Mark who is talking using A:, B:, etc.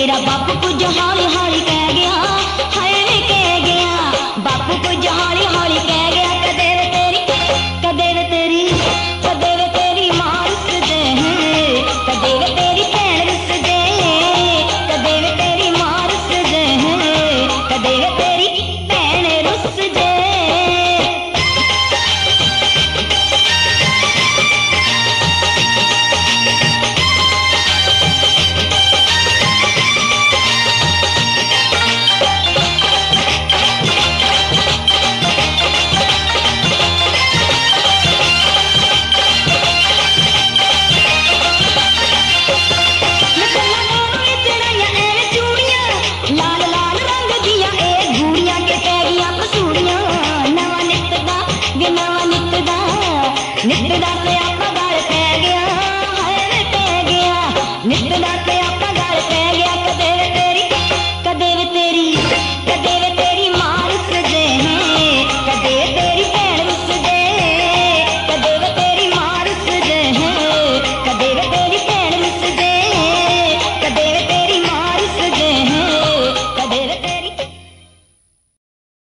A: तेरा बापू कुछ हौली हौली कह गया, हाय वे कह गया, बापू कुछ हौली हौली कह गया। कदे वे तेरी कदे वे तेरी कदे वे तेरी मां रुस जाए, कदे वे तेरी भैन रुस जाए, कदे वे तेरी मां रुस जाए, कदे वे तेरी भैन रुस जाए। नित दा ते आपा गल पै गया, हाय वे पै गया, नित दा ते